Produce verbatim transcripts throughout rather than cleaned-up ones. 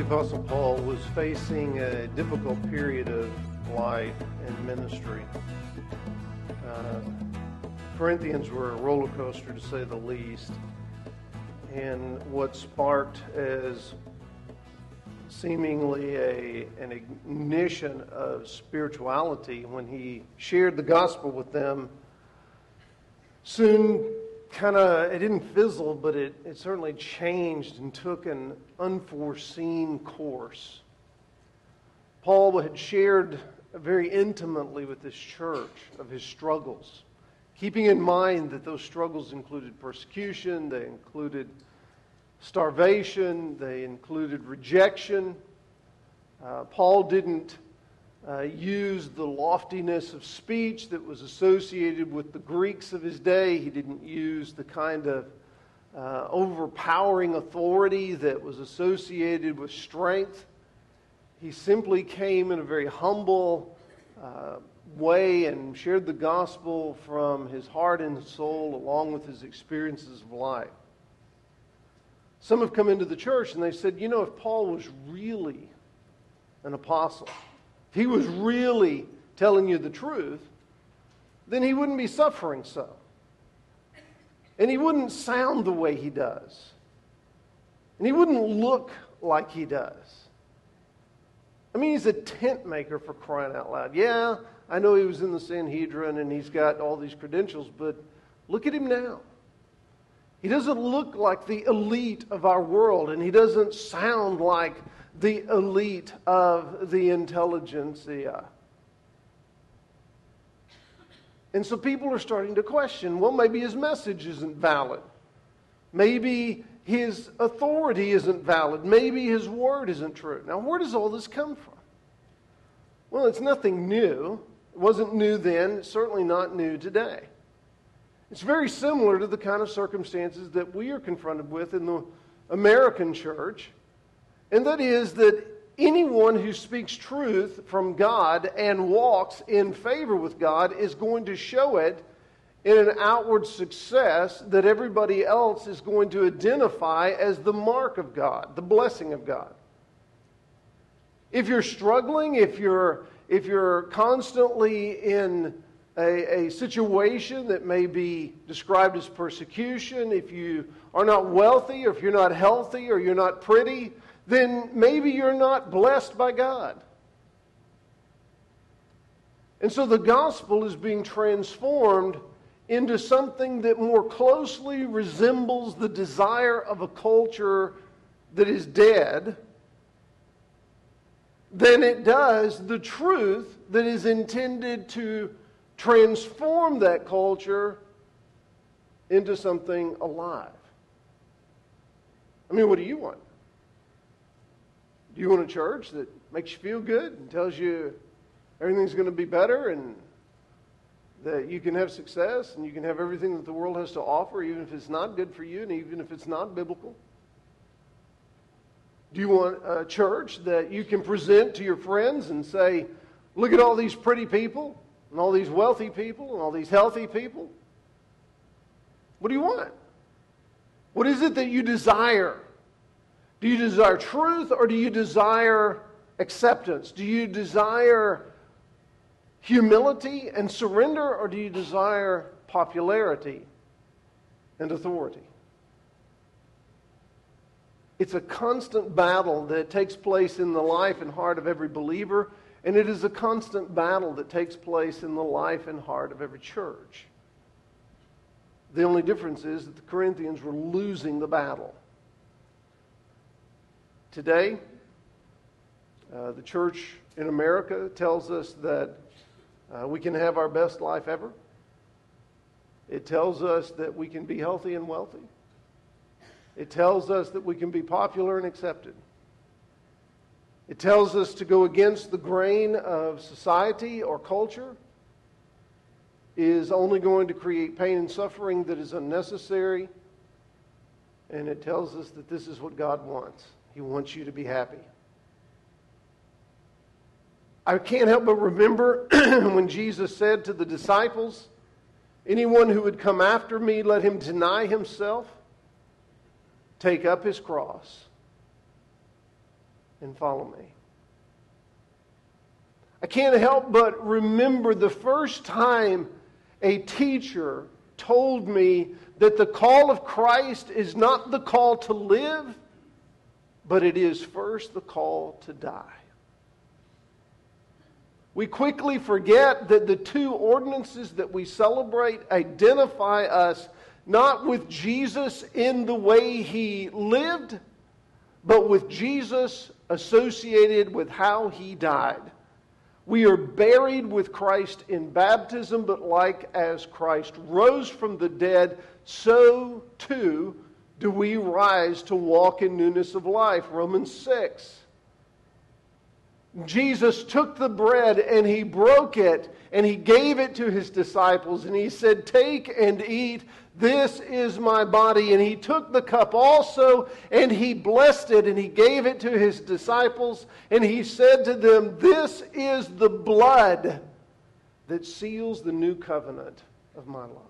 The Apostle Paul was facing a difficult period of life and ministry. Uh, Corinthians were a roller coaster, to say the least. And what sparked as seemingly a, an ignition of spirituality when he shared the gospel with them soon kind of, it didn't fizzle, but it, it certainly changed and took an unforeseen course. Paul had shared very intimately with this church of his struggles, keeping in mind that those struggles included persecution, they included starvation, they included rejection. Uh, Paul didn't uh, use the loftiness of speech that was associated with the Greeks of his day. He didn't use the kind of uh, overpowering authority that was associated with strength. He simply came in a very humble uh, way and shared the gospel from his heart and soul along with his experiences of life. Some have come into the church and they said, you know, if Paul was really an apostle, if he was really telling you the truth, then he wouldn't be suffering so. And he wouldn't sound the way he does. And he wouldn't look like he does. I mean, he's a tent maker, for crying out loud. Yeah, I know he was in the Sanhedrin and he's got all these credentials, but look at him now. He doesn't look like the elite of our world, and he doesn't sound like the elite of the intelligentsia. And so people are starting to question, well, maybe his message isn't valid. Maybe his authority isn't valid. Maybe his word isn't true. Now, where does all this come from? Well, it's nothing new. It wasn't new then. It's certainly not new today. It's very similar to the kind of circumstances that we are confronted with in the American church, and that is that anyone who speaks truth from God and walks in favor with God is going to show it in an outward success that everybody else is going to identify as the mark of God, the blessing of God. If you're struggling, if you're if you're constantly in A, a situation that may be described as persecution, if you are not wealthy, or if you're not healthy, or you're not pretty, then maybe you're not blessed by God. And so the gospel is being transformed into something that more closely resembles the desire of a culture that is dead than it does the truth that is intended to transform that culture into something alive. I mean, what do you want? Do you want a church that makes you feel good and tells you everything's going to be better and that you can have success and you can have everything that the world has to offer, even if it's not good for you and even if it's not biblical? Do you want a church that you can present to your friends and say, look at all these pretty people and all these wealthy people and all these healthy people? What do you want? What is it that you desire? Do you desire truth, or do you desire acceptance? Do you desire humility and surrender, or do you desire popularity and authority? It's a constant battle that takes place in the life and heart of every believer, and it is a constant battle that takes place in the life and heart of every church. The only difference is that the Corinthians were losing the battle. Today, uh, the church in America tells us that uh, we can have our best life ever. It tells us that we can be healthy and wealthy. It tells us that we can be popular and accepted. It tells us to go against the grain of society or culture is only going to create pain and suffering that is unnecessary. And it tells us that this is what God wants. He wants you to be happy. I can't help but remember when Jesus said to the disciples, anyone who would come after me, let him deny himself, take up his cross, and follow me. I can't help but remember the first time a teacher told me that the call of Christ is not the call to live, but it is first the call to die. We quickly forget that the two ordinances that we celebrate identify us not with Jesus in the way He lived, but with Jesus associated with how He died. We are buried with Christ in baptism, but like as Christ rose from the dead, so too do we rise to walk in newness of life. Romans six. Jesus took the bread and He broke it and He gave it to His disciples and He said, "Take and eat. This is my body." And He took the cup also and He blessed it and He gave it to His disciples and He said to them, "This is the blood that seals the new covenant of my love."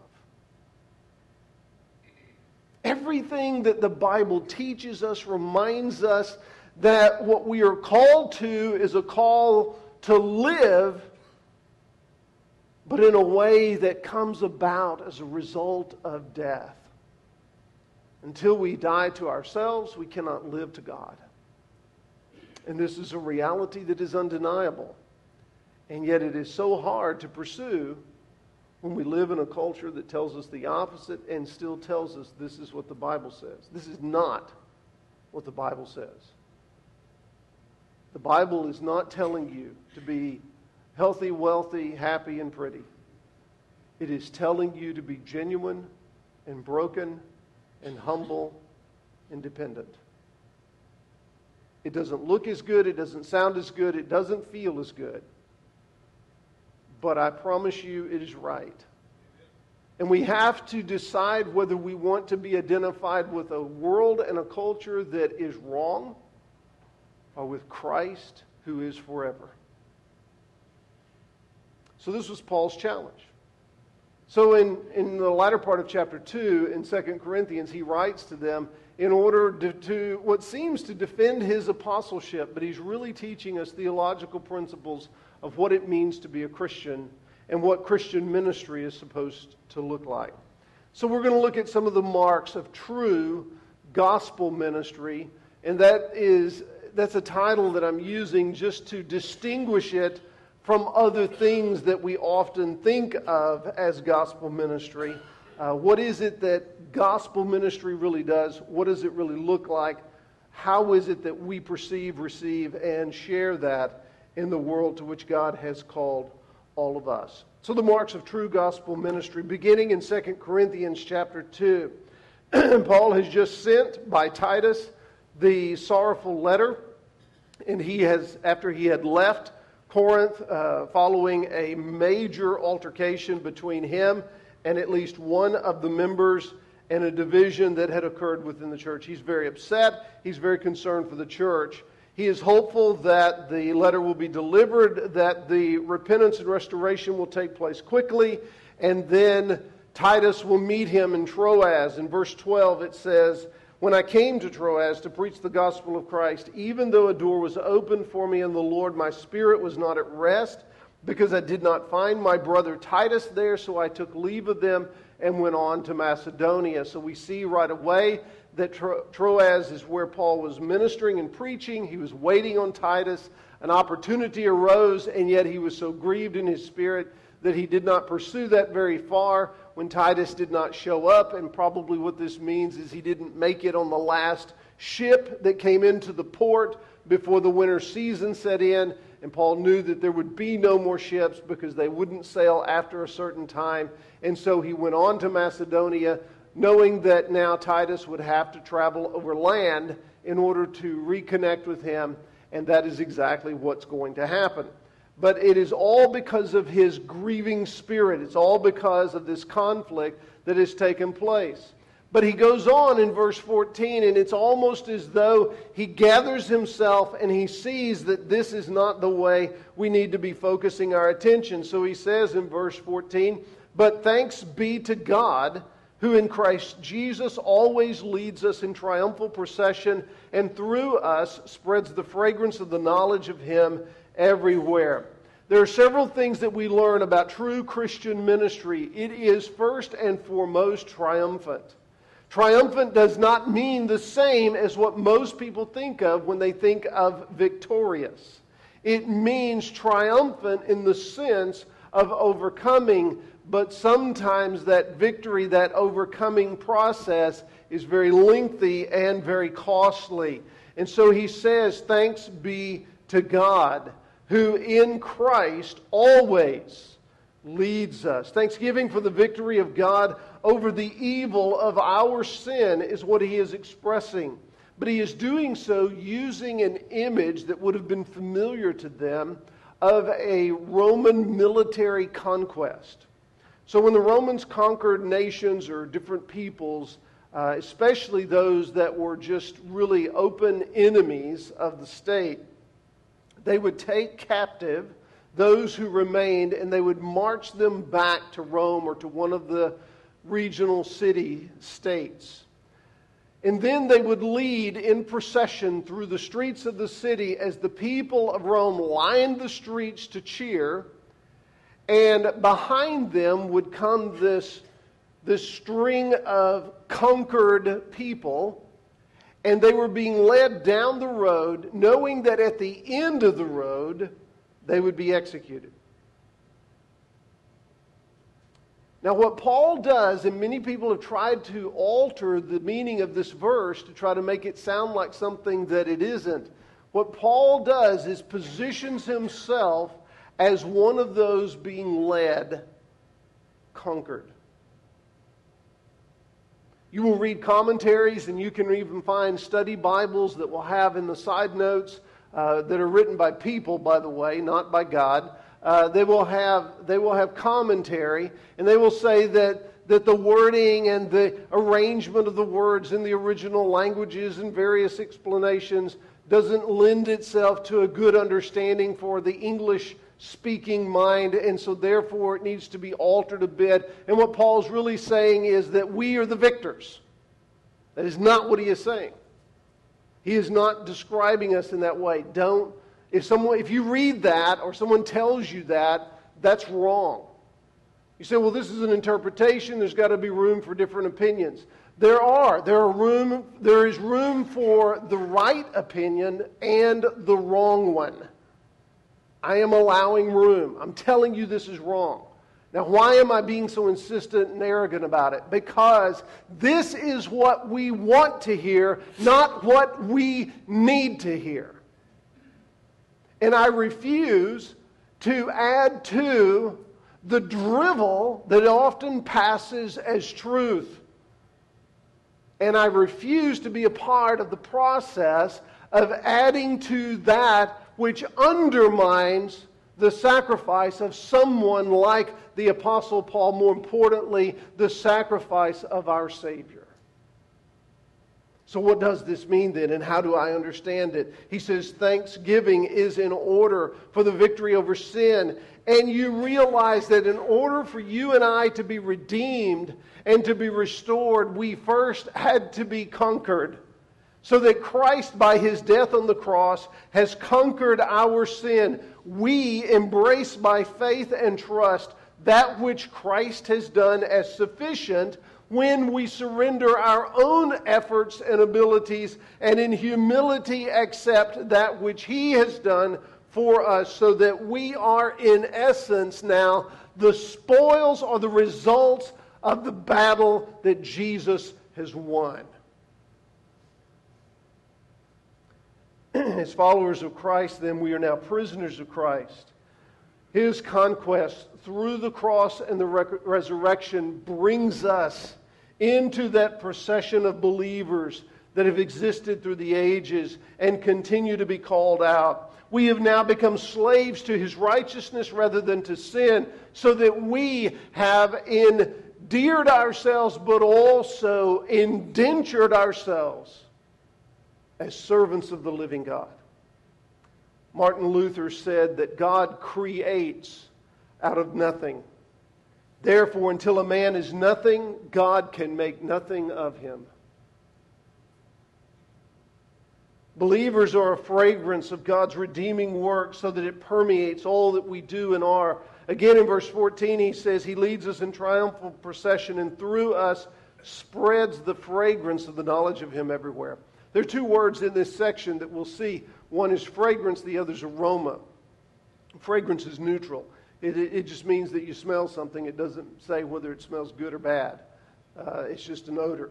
Everything that the Bible teaches us reminds us that what we are called to is a call to live, but in a way that comes about as a result of death. Until we die to ourselves, we cannot live to God. And this is a reality that is undeniable. And yet it is so hard to pursue when we live in a culture that tells us the opposite and still tells us this is what the Bible says. This is not what the Bible says. The Bible is not telling you to be healthy, wealthy, happy, and pretty. It is telling you to be genuine and broken and humble and dependent. It doesn't look as good, it doesn't sound as good, it doesn't feel as good. But I promise you it is right. And we have to decide whether we want to be identified with a world and a culture that is wrong, or with Christ who is forever. So this was Paul's challenge. So in, in the latter part of chapter two, in Second Corinthians, he writes to them in order to, to what seems to defend his apostleship, but he's really teaching us theological principles of what it means to be a Christian and what Christian ministry is supposed to look like. So we're going to look at some of the marks of true gospel ministry, and that is that's a title that I'm using just to distinguish it from other things that we often think of as gospel ministry. Uh, what is it that gospel ministry really does? What does it really look like? How is it that we perceive, receive, and share that in the world to which God has called all of us? So the marks of true gospel ministry, beginning in Second Corinthians chapter two. Paul has just sent by Titus the sorrowful letter, and he has, after he had left Corinth, uh, following a major altercation between him and at least one of the members and a division that had occurred within the church. He's very upset. He's very concerned for the church. He is hopeful that the letter will be delivered, that the repentance and restoration will take place quickly, and then Titus will meet him in Troas. In verse twelve it says, "When I came to Troas to preach the gospel of Christ, even though a door was opened for me in the Lord, my spirit was not at rest, because I did not find my brother Titus there, so I took leave of them and went on to Macedonia." So we see right away that Tro- Troas is where Paul was ministering and preaching. He was waiting on Titus. An opportunity arose, and yet he was so grieved in his spirit that he did not pursue that very far when Titus did not show up. And probably what this means is he didn't make it on the last ship that came into the port before the winter season set in. And Paul knew that there would be no more ships because they wouldn't sail after a certain time. And so he went on to Macedonia, knowing that now Titus would have to travel over land in order to reconnect with him. And that is exactly what's going to happen. But it is all because of his grieving spirit. It's all because of this conflict that has taken place. But he goes on in verse fourteen, and it's almost as though he gathers himself and he sees that this is not the way we need to be focusing our attention. So he says in verse fourteen, "But thanks be to God who in Christ Jesus always leads us in triumphal procession and through us spreads the fragrance of the knowledge of Him everywhere. There are several things that we learn about true Christian ministry. It is first and foremost triumphant. Triumphant does not mean the same as what most people think of when they think of victorious. It means triumphant in the sense of overcoming, but sometimes that victory, that overcoming process is very lengthy and very costly. And so he says, thanks be to God, who in Christ always leads us. Thanksgiving for the victory of God over the evil of our sin is what he is expressing. But he is doing so using an image that would have been familiar to them of a Roman military conquest. So when the Romans conquered nations or different peoples, uh, especially those that were just really open enemies of the state, they would take captive those who remained and they would march them back to Rome or to one of the regional city-states. And then they would lead in procession through the streets of the city as the people of Rome lined the streets to cheer. And behind them would come this, this string of conquered people. And they were being led down the road, knowing that at the end of the road, they would be executed. Now, what Paul does, and many people have tried to alter the meaning of this verse to try to make it sound like something that it isn't. What Paul does is positions himself as one of those being led, conquered. You will read commentaries, and you can even find study Bibles that will have in the side notes uh, that are written by people, by the way, not by God. Uh, they will have they will have commentary, and they will say that that the wording and the arrangement of the words in the original languages and various explanations doesn't lend itself to a good understanding for the English speaking mind, and so therefore it needs to be altered a bit. And what Paul's really saying is that we are the victors. That is not what he is saying. He is not describing us in that way. Don't If someone, if you read that or someone tells you that, that's wrong. You say, well, this is an interpretation. There's got to be room for different opinions. There are. There are room. There is room for the right opinion and the wrong one. I am allowing room. I'm telling you this is wrong. Now, why am I being so insistent and arrogant about it? Because this is what we want to hear, not what we need to hear. And I refuse to add to the drivel that often passes as truth. And I refuse to be a part of the process of adding to that which undermines the sacrifice of someone like the Apostle Paul, more importantly, the sacrifice of our Savior. So what does this mean then, and how do I understand it? He says thanksgiving is in order for the victory over sin. And you realize that in order for you and I to be redeemed and to be restored, we first had to be conquered. So that Christ, by His death on the cross, has conquered our sin. We embrace by faith and trust that which Christ has done as sufficient when we surrender our own efforts and abilities and in humility accept that which He has done for us, so that we are in essence now the spoils or the results of the battle that Jesus has won. As followers of Christ, then, we are now prisoners of Christ. His conquest through the cross and the re- resurrection brings us into that procession of believers that have existed through the ages and continue to be called out. We have now become slaves to His righteousness rather than to sin, so that we have endeared ourselves but also indentured ourselves as servants of the living God. Martin Luther said that God creates out of nothing. Therefore, until a man is nothing, God can make nothing of him. Believers are a fragrance of God's redeeming work so that it permeates all that we do and are. Again, in verse fourteen, he says, He leads us in triumphal procession and through us spreads the fragrance of the knowledge of Him everywhere. There are two words in this section that we'll see. One is fragrance, the other is aroma. Fragrance is neutral. It, it, it just means that you smell something. It doesn't say whether it smells good or bad. Uh, it's just an odor.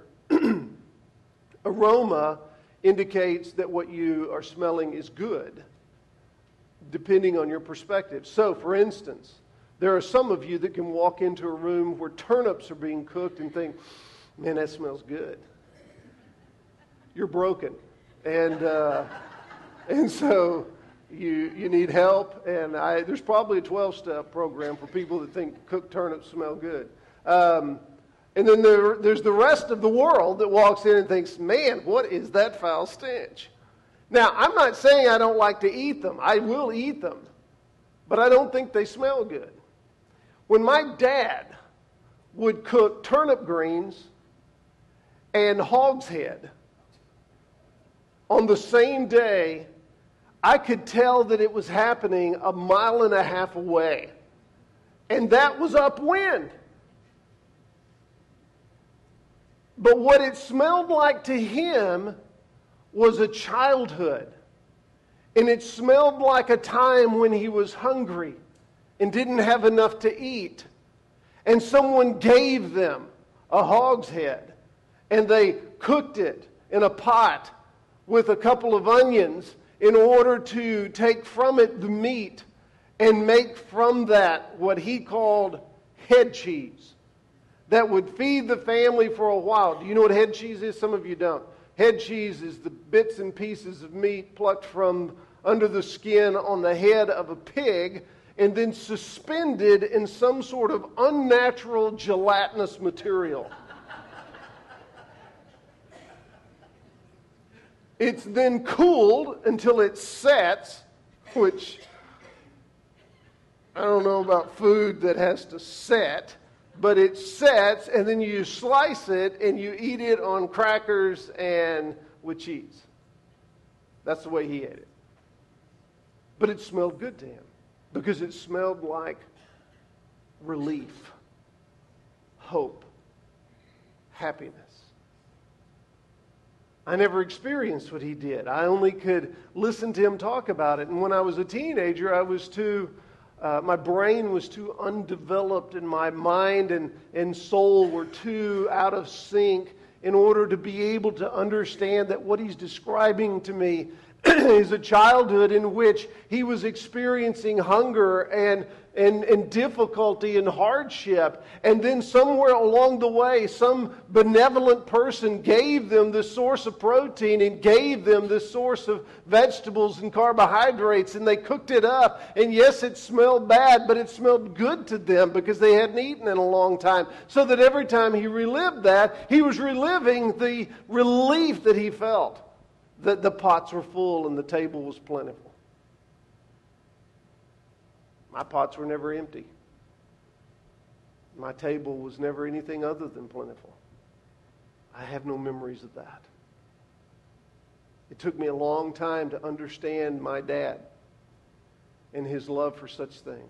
Aroma indicates that what you are smelling is good, depending on your perspective. So, for instance, there are some of you that can walk into a room where turnips are being cooked and think, man, that smells good. You're broken. And uh, and so you you need help. And I, there's probably a twelve-step program for people that think cooked turnips smell good. Um, and then there, there's the rest of the world that walks in and thinks, man, what is that foul stench? Now, I'm not saying I don't like to eat them. I will eat them. But I don't think they smell good. When my dad would cook turnip greens and hog's head on the same day, I could tell that it was happening a mile and a half away. And that was upwind. But what it smelled like to him was a childhood. And it smelled like a time when he was hungry and didn't have enough to eat. And someone gave them a hog's head. And they cooked it in a pot with a couple of onions in order to take from it the meat and make from that what he called head cheese that would feed the family for a while. Do you know what head cheese is? Some of you don't. Head cheese is the bits and pieces of meat plucked from under the skin on the head of a pig and then suspended in some sort of unnatural gelatinous material. It's then cooled until it sets, which I don't know about food that has to set, but it sets, and then you slice it and you eat it on crackers and with cheese. That's the way he ate it. But it smelled good to him because it smelled like relief, hope, happiness. I never experienced what he did. I only could listen to him talk about it. And when I was a teenager, I was too, uh, my brain was too undeveloped and my mind and, and soul were too out of sync in order to be able to understand that what he's describing to me is a childhood in which he was experiencing hunger and, and, and difficulty and hardship. And then somewhere along the way, some benevolent person gave them the source of protein and gave them the source of vegetables and carbohydrates. And they cooked it up. And yes, it smelled bad, but it smelled good to them because they hadn't eaten in a long time. So that every time he relived that, he was reliving the relief that he felt. That the pots were full and the table was plentiful. My pots were never empty. My table was never anything other than plentiful. I have no memories of that. It took me a long time to understand my dad and his love for such things.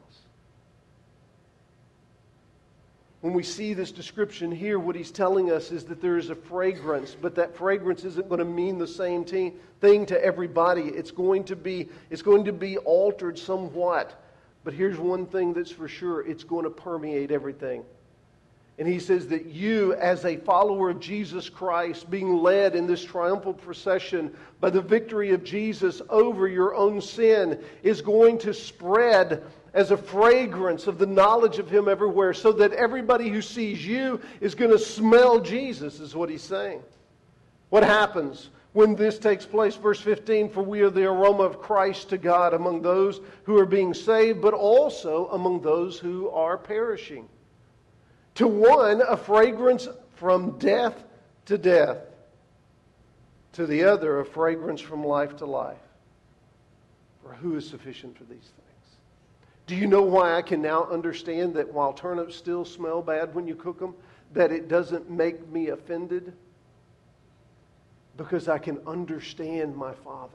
When we see this description here, what he's telling us is that there is a fragrance, but that fragrance isn't going to mean the same t- thing to everybody. It's going to be, it's going to be altered somewhat. But here's one thing that's for sure. It's going to permeate everything. And he says that you, as a follower of Jesus Christ, being led in this triumphal procession by the victory of Jesus over your own sin, is going to spread as a fragrance of the knowledge of Him everywhere, so that everybody who sees you is going to smell Jesus, is what he's saying. What happens when this takes place? Verse fifteen, for we are the aroma of Christ to God among those who are being saved, but also among those who are perishing. To one, a fragrance from death to death. To the other, a fragrance from life to life. For who is sufficient for these things? Do you know why I can now understand that while turnips still smell bad when you cook them, that it doesn't make me offended? Because I can understand my Father.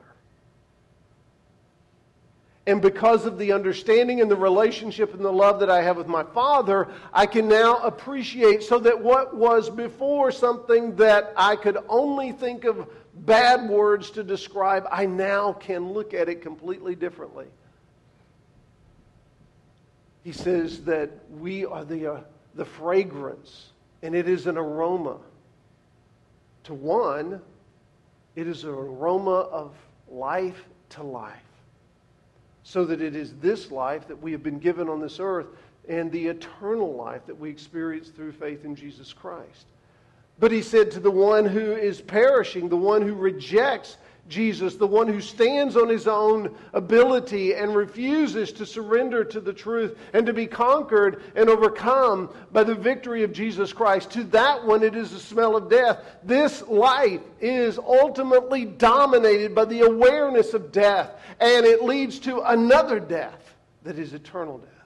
And because of the understanding and the relationship and the love that I have with my Father, I can now appreciate, so that what was before something that I could only think of bad words to describe, I now can look at it completely differently. He says that we are the, uh, the fragrance, and it is an aroma. To one, it is an aroma of life to life. So that it is this life that we have been given on this earth and the eternal life that we experience through faith in Jesus Christ. But he said to the one who is perishing, the one who rejects Jesus, the one who stands on his own ability and refuses to surrender to the truth and to be conquered and overcome by the victory of Jesus Christ, to that one it is the smell of death. This life is ultimately dominated by the awareness of death, and it leads to another death that is eternal death.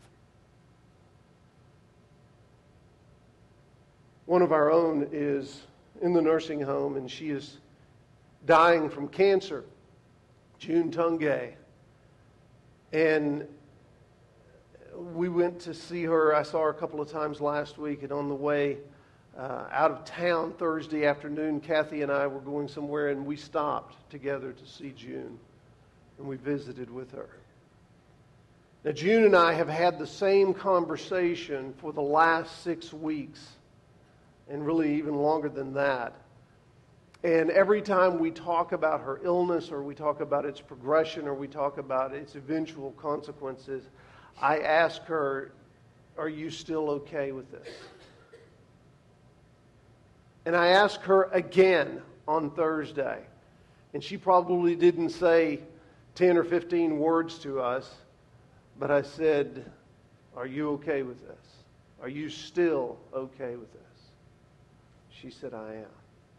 One of our own is in the nursing home, and she is dying from cancer, June Tungay. And we went to see her. I saw her a couple of times last week, and on the way uh, out of town Thursday afternoon, Kathy and I were going somewhere, and we stopped together to see June, and we visited with her. Now, June and I have had the same conversation for the last six weeks, and really even longer than that. And every time we talk about her illness, or we talk about its progression, or we talk about its eventual consequences, I ask her, are you still okay with this? And I asked her again on Thursday. And she probably didn't say ten or fifteen words to us, but I said, are you okay with this? Are you still okay with this? She said, I am.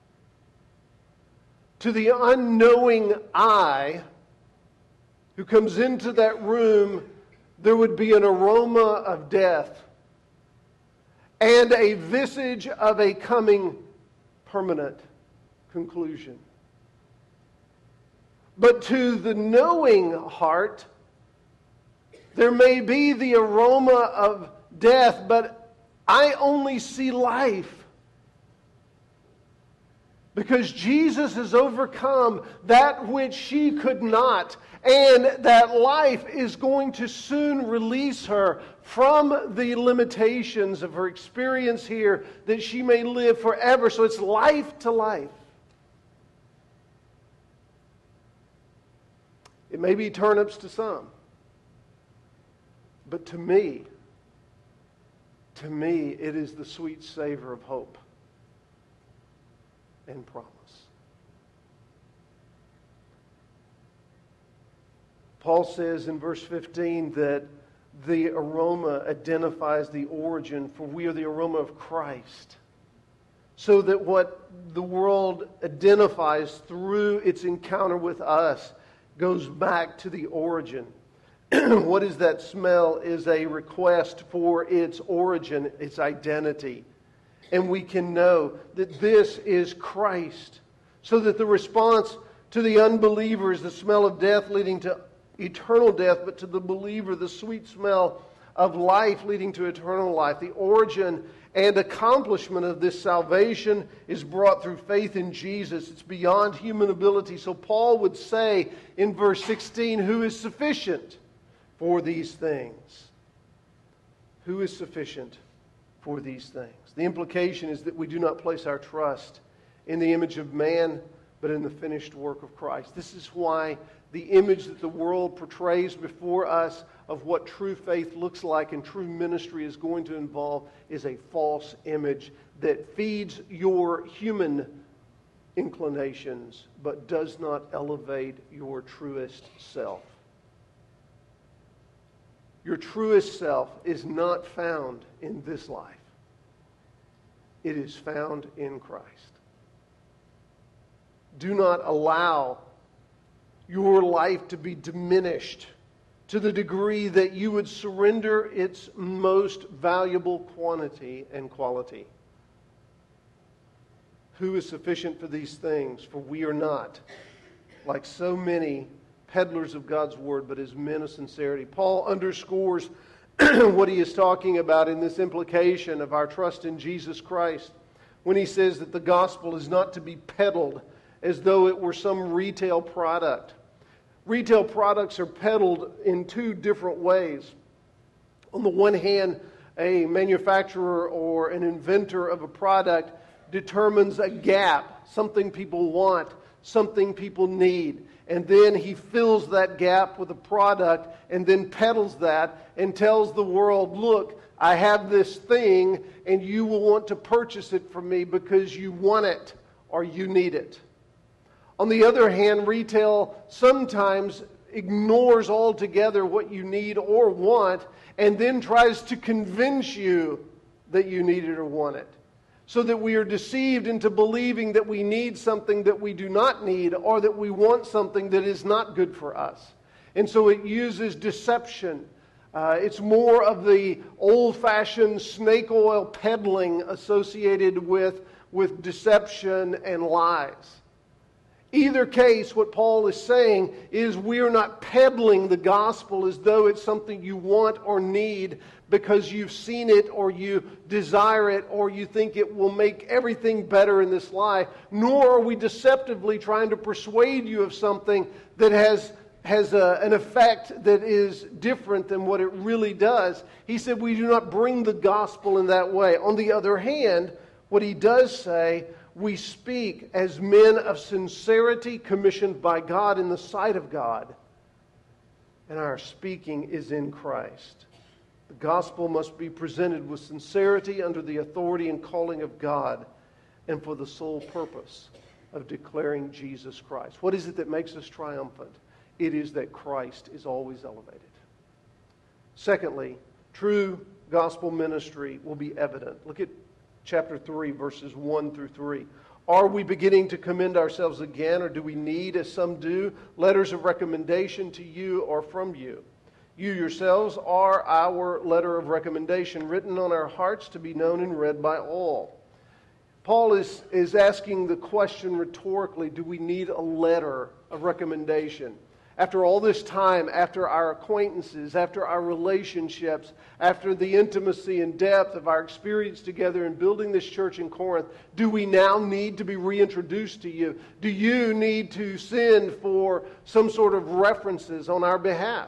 To the unknowing eye who comes into that room, there would be an aroma of death and a visage of a coming permanent conclusion. But to the knowing heart, there may be the aroma of death, but I only see life. Because Jesus has overcome that which she could not. And that life is going to soon release her from the limitations of her experience here, that she may live forever. So it's life to life. It may be turnips to some. But to me, to me, it is the sweet savor of hope and promise. Paul says in verse fifteen that the aroma identifies the origin, for we are the aroma of Christ. So that what the world identifies through its encounter with us goes back to the origin. What is that smell? Is a request for its origin, its identity. And we can know that this is Christ. So that the response to the unbeliever is the smell of death leading to eternal death, but to the believer, the sweet smell of life leading to eternal life. The origin and accomplishment of this salvation is brought through faith in Jesus. It's beyond human ability. So Paul would say in verse sixteen, who is sufficient for these things? Who is sufficient for these things? The implication is that we do not place our trust in the image of man, but in the finished work of Christ. This is why the image that the world portrays before us of what true faith looks like and true ministry is going to involve is a false image that feeds your human inclinations but does not elevate your truest self. Your truest self is not found in this life. It is found in Christ. Do not allow your life to be diminished to the degree that you would surrender its most valuable quantity and quality. Who is sufficient for these things? For we are not, like so many peddlers of God's word, but as men of sincerity. Paul underscores what he is talking about in this implication of our trust in Jesus Christ when he says that the gospel is not to be peddled as though it were some retail product. Retail products are peddled in two different ways. On the one hand, a manufacturer or an inventor of a product determines a gap, something people want, something people need. And then he fills that gap with a product and then peddles that and tells the world, look, I have this thing and you will want to purchase it from me because you want it or you need it. On the other hand, retail sometimes ignores altogether what you need or want and then tries to convince you that you need it or want it, so that we are deceived into believing that we need something that we do not need or that we want something that is not good for us. And so it uses deception. Uh, it's more of the old-fashioned snake oil peddling associated with, with deception and lies. Either case, what Paul is saying is we are not peddling the gospel as though it's something you want or need because you've seen it or you desire it or you think it will make everything better in this life, nor are we deceptively trying to persuade you of something that has, has a, an effect that is different than what it really does. He said we do not bring the gospel in that way. On the other hand, what he does say, we speak as men of sincerity commissioned by God in the sight of God. And our speaking is in Christ. The gospel must be presented with sincerity under the authority and calling of God and for the sole purpose of declaring Jesus Christ. What is it that makes us triumphant? It is that Christ is always elevated. Secondly, true gospel ministry will be evident. Look at chapter three, verses one through three. Are we beginning to commend ourselves again, or do we need, as some do, letters of recommendation to you or from you? You yourselves are our letter of recommendation, written on our hearts to be known and read by all. Paul is, is asking the question rhetorically, do we need a letter of recommendation? After all this time, after our acquaintances, after our relationships, after the intimacy and depth of our experience together in building this church in Corinth, do we now need to be reintroduced to you? Do you need to send for some sort of references on our behalf?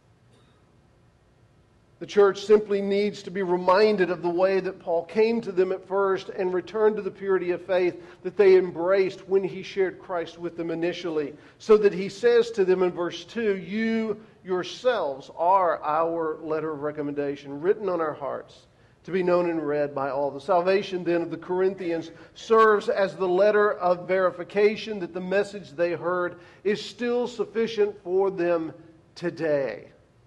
The church simply needs to be reminded of the way that Paul came to them at first and returned to the purity of faith that they embraced when he shared Christ with them initially. So that he says to them in verse two, you yourselves are our letter of recommendation, written on our hearts, to be known and read by all. The salvation then of the Corinthians serves as the letter of verification that the message they heard is still sufficient for them today.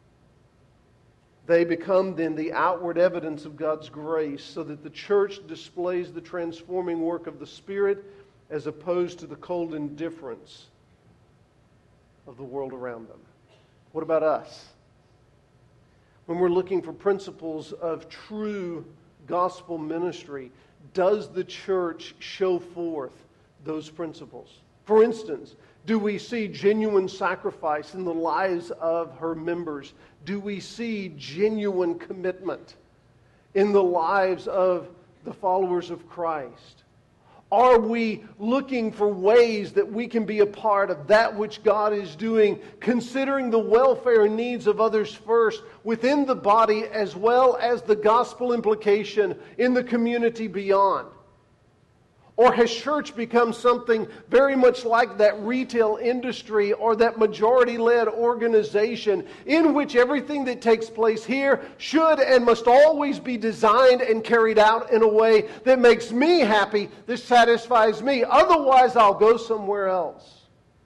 They become then the outward evidence of God's grace so that the church displays the transforming work of the Spirit as opposed to the cold indifference of the world around them. What about us? When we're looking for principles of true gospel ministry, does the church show forth those principles? For instance, do we see genuine sacrifice in the lives of her members? Do we see genuine commitment in the lives of the followers of Christ? Are we looking for ways that we can be a part of that which God is doing, considering the welfare and needs of others first within the body as well as the gospel implication in the community beyond? Or has church become something very much like that retail industry or that majority-led organization in which everything that takes place here should and must always be designed and carried out in a way that makes me happy, that satisfies me. Otherwise, I'll go somewhere else.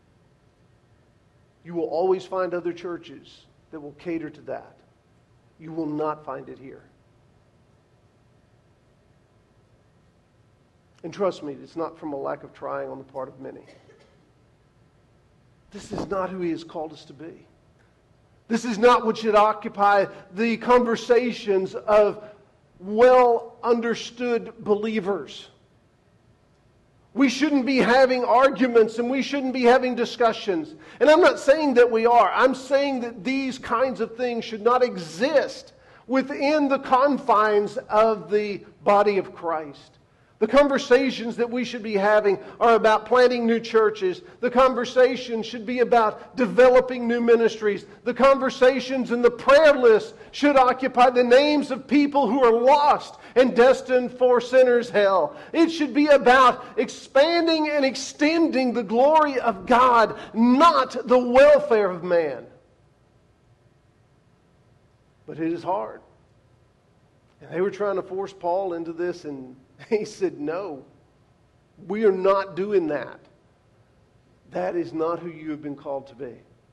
You will always find other churches that will cater to that. You will not find it here. And trust me, it's not from a lack of trying on the part of many. This is not who He has called us to be. This is not what should occupy the conversations of well-understood believers. We shouldn't be having arguments and we shouldn't be having discussions. And I'm not saying that we are. I'm saying that these kinds of things should not exist within the confines of the body of Christ. The conversations that we should be having are about planting new churches. The conversations should be about developing new ministries. The conversations and the prayer list should occupy the names of people who are lost and destined for sinners' hell. It should be about expanding and extending the glory of God, not the welfare of man. But it is hard. And they were trying to force Paul into this, and he said, no, we are not doing that. That is not who you have been called to be.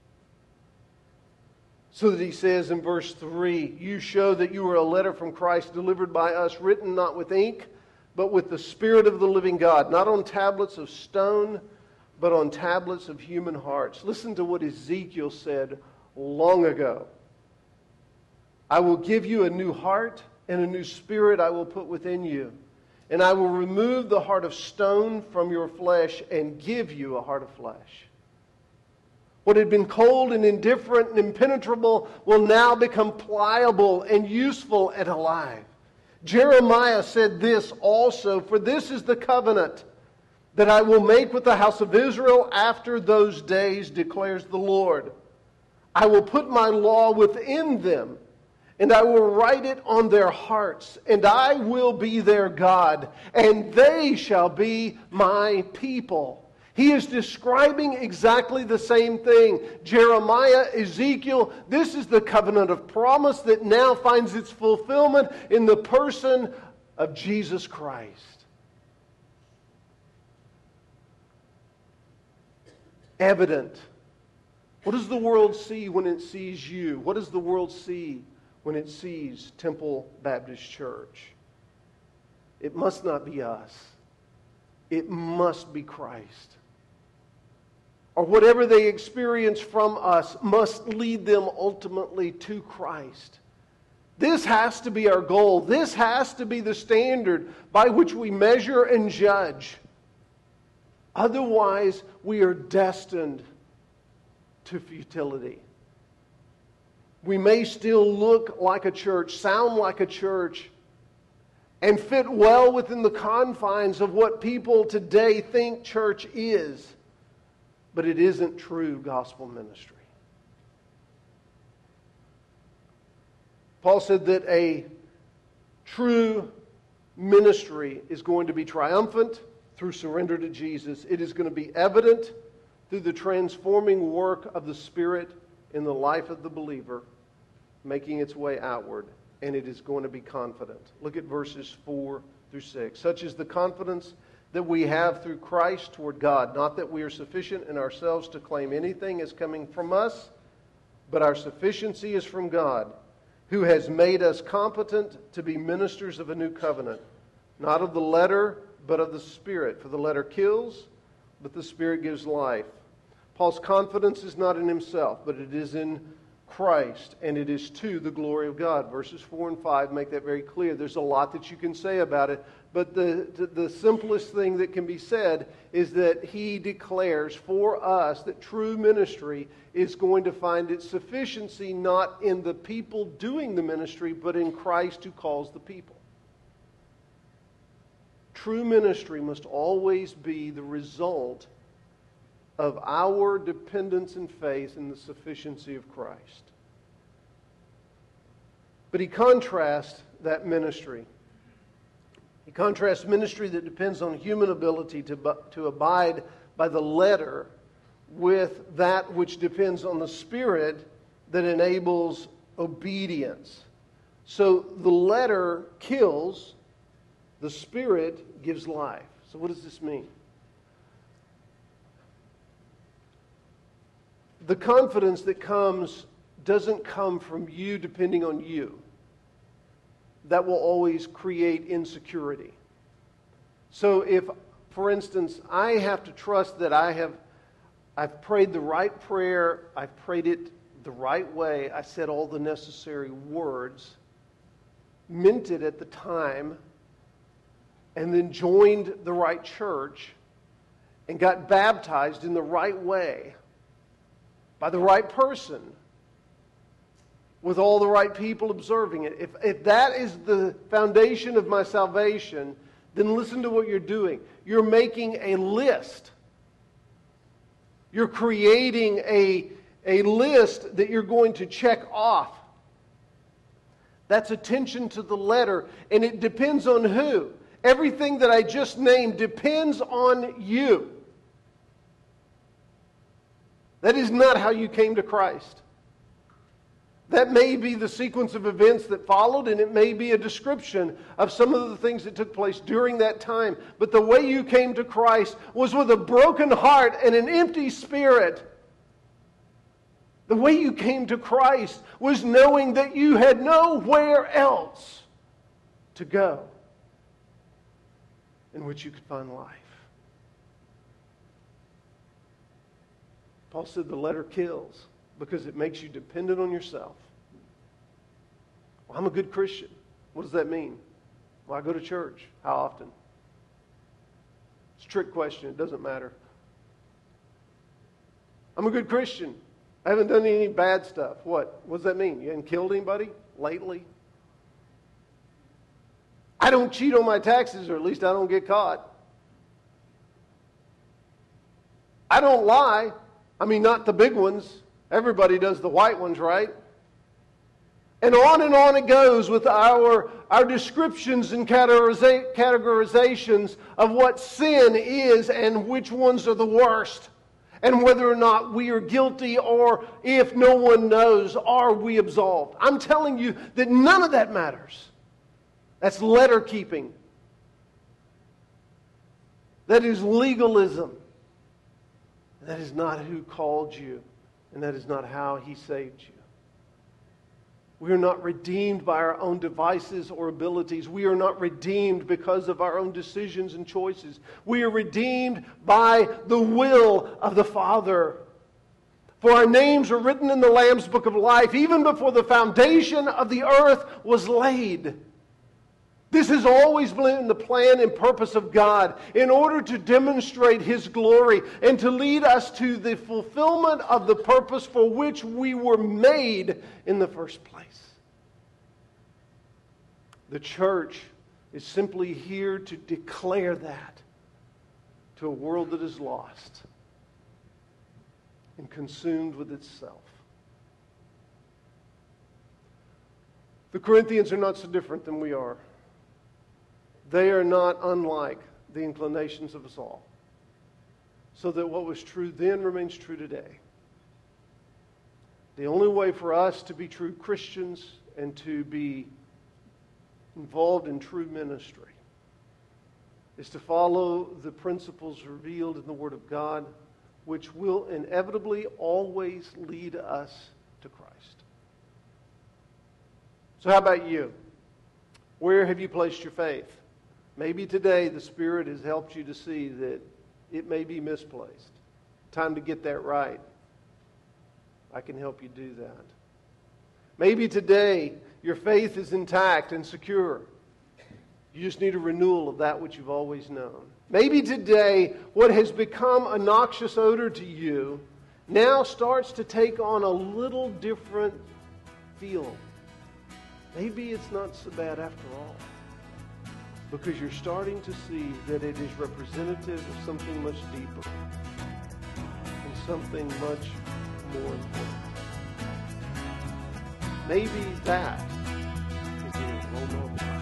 So that he says in verse three, you show that you are a letter from Christ delivered by us, written not with ink, but with the Spirit of the living God, not on tablets of stone, but on tablets of human hearts. Listen to what Ezekiel said long ago. I will give you a new heart, and a new spirit I will put within you. And I will remove the heart of stone from your flesh and give you a heart of flesh. What had been cold and indifferent and impenetrable will now become pliable and useful and alive. Jeremiah said this also, for this is the covenant that I will make with the house of Israel after those days, declares the Lord. I will put my law within them, and I will write it on their hearts, and I will be their God, and they shall be my people. He is describing exactly the same thing. Jeremiah, Ezekiel, this is the covenant of promise that now finds its fulfillment in the person of Jesus Christ. Evident. What does the world see when it sees you? What does the world see when it sees Temple Baptist Church? It must not be us. It must be Christ. Or whatever they experience from us must lead them ultimately to Christ. This has to be our goal. This has to be the standard by which we measure and judge. Otherwise, we are destined to futility. We may still look like a church, sound like a church, and fit well within the confines of what people today think church is, but it isn't true gospel ministry. Paul said that a true ministry is going to be triumphant through surrender to Jesus. It is going to be evident through the transforming work of the Spirit in the life of the believer, making its way outward, and it is going to be confident. Look at verses four through six. Such is the confidence that we have through Christ toward God, not that we are sufficient in ourselves to claim anything as coming from us, but our sufficiency is from God, who has made us competent to be ministers of a new covenant, not of the letter, but of the Spirit. For the letter kills, but the Spirit gives life. Paul's confidence is not in himself, but it is in Christ, and it is to the glory of God. Verses four and five make that very clear. There's a lot that you can say about it, but the, the, the simplest thing that can be said is that he declares for us that true ministry is going to find its sufficiency not in the people doing the ministry, but in Christ who calls the people. True ministry must always be the result of our dependence and faith in the sufficiency of Christ. But he contrasts that ministry. He contrasts ministry that depends on human ability to, to abide by the letter with that which depends on the Spirit that enables obedience. So the letter kills, the Spirit gives life. So what does this mean? The confidence that comes doesn't come from you depending on you. That will always create insecurity. So if, for instance, I have to trust that I have I've prayed the right prayer, I've prayed it the right way. I said all the necessary words, meant it at the time, and then joined the right church and got baptized in the right way by the right person with all the right people observing it. If, if that is the foundation of my salvation, then listen to what you're doing. You're making a list. You're creating a, a list that you're going to check off. That's attention to the letter, and it depends on who. Everything that I just named depends on you. That is not how you came to Christ. That may be the sequence of events that followed, and it may be a description of some of the things that took place during that time. But the way you came to Christ was with a broken heart and an empty spirit. The way you came to Christ was knowing that you had nowhere else to go in which you could find life. Paul said the letter kills because it makes you dependent on yourself. Well, I'm a good Christian. What does that mean? Well, I go to church. How often? It's a trick question. It doesn't matter. I'm a good Christian. I haven't done any bad stuff. What? What does that mean? You haven't killed anybody lately? I don't cheat on my taxes, or at least I don't get caught. I don't lie. I mean, not the big ones. Everybody does the white ones, right? And on and on it goes with our, our descriptions and categoriza- categorizations of what sin is and which ones are the worst. And whether or not we are guilty, or if no one knows, are we absolved? I'm telling you that none of that matters. That's letter keeping. That is legalism. That is not who called you, and that is not how He saved you. We are not redeemed by our own devices or abilities. We are not redeemed because of our own decisions and choices. We are redeemed by the will of the Father. For our names are written in the Lamb's Book of Life even before the foundation of the earth was laid. This has always been the plan and purpose of God in order to demonstrate His glory and to lead us to the fulfillment of the purpose for which we were made in the first place. The church is simply here to declare that to a world that is lost and consumed with itself. The Corinthians are not so different than we are. They are not unlike the inclinations of us all. So that what was true then remains true today. The only way for us to be true Christians and to be involved in true ministry is to follow the principles revealed in the Word of God, which will inevitably always lead us to Christ. So how about you? Where have you placed your faith? Maybe today the Spirit has helped you to see that it may be misplaced. Time to get that right. I can help you do that. Maybe today your faith is intact and secure. You just need a renewal of that which you've always known. Maybe today what has become a noxious odor to you now starts to take on a little different feel. Maybe it's not so bad after all. Because you're starting to see that it is representative of something much deeper and something much more important. Maybe that is the aroma of life.